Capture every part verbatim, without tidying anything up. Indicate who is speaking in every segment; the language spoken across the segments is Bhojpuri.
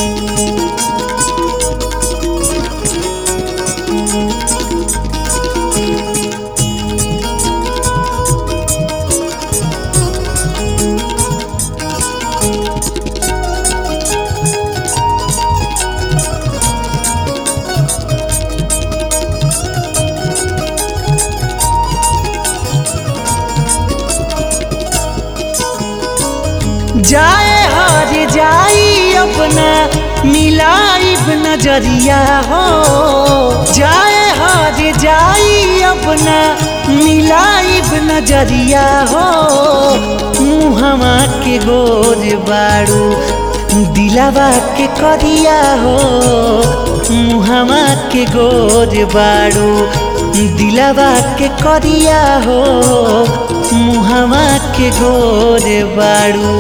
Speaker 1: जाए हार जाई अपना मिलाइब नजरिया हो, जाए हार जाई अपना मिलाइब नजरिया हो। मुहमा के गोर बारू दिलावा के करिया हो, मुहमा के गोर बारू दिलावा के करिया हो, मुहमा के गोर बारू।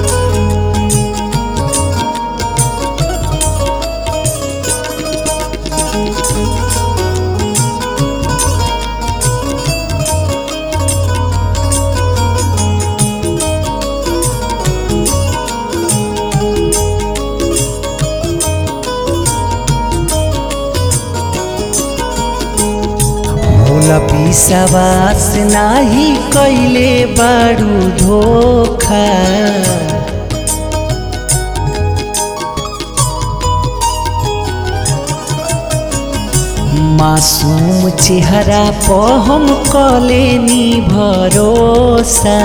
Speaker 1: विश्वास नाही कैले बारू धोखा, मासूम चेहरा पर हम कलेनी भरोसा।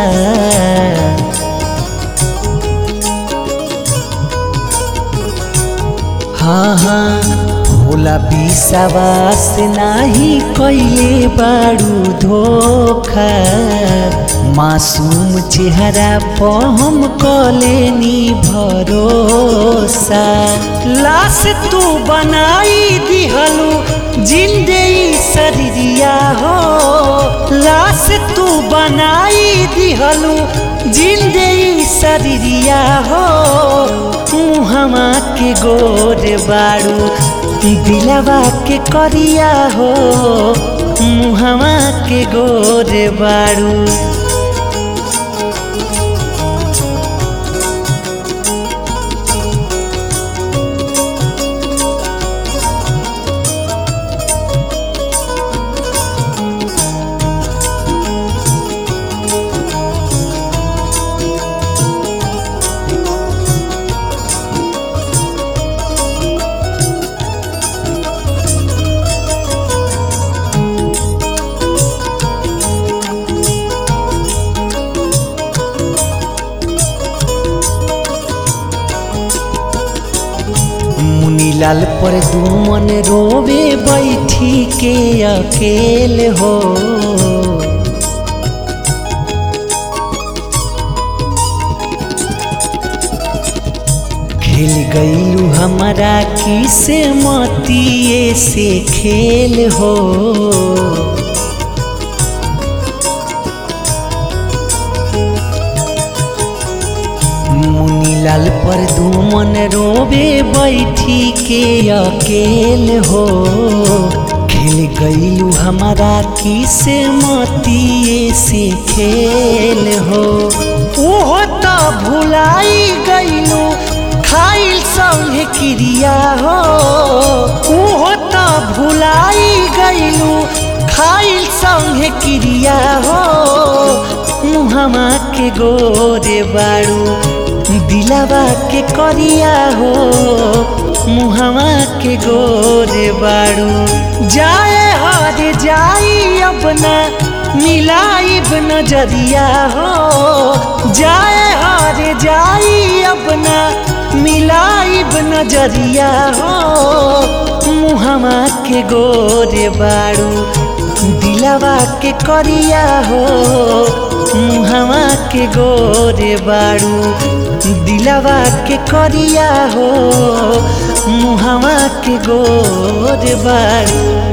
Speaker 1: हाँ हाँ होला विश्वास नाही कैले बारू धोखा, मासूम चेहरा पर हम कलेनी भरोसा। लाश तू बनाई दिहलू जिंदे शरीरिया हो, लाश तू बनाई दिहलू जिंदे शरीरिया हो। मुहमा के गोर बारू दिलावा के करिया हो, मुहमा के गोर बारू। लाल पर दुमन रोवे बैठी के अकेले हो, खेल गईलू हमारा किसे मतिए से खेल हो। लाल पर दुमन रोवे बैठी के अकेल हो, खेल गईलू हमारा किसे मतिए से खेल हो। ओहो तो भुलाई गईलू खाइल संगे क्रिया हो, ओहो तो भुलाई गईलू खाइल संगे क्रिया हो। मुहमा के गोरे बारू दिलावा के करिया हो, मुहमा के गोरे बारू। जाए हार जाई अपना मिलाइब नजरिया हो, जाए हार जाई अपना मिलाइब नजरिया हो। मुहमा के गोरे बारू दिलावा के करिया हो, मुहमा के गोरे बारू दिलावा के करिया हो, मुहमा के गोरे बारू।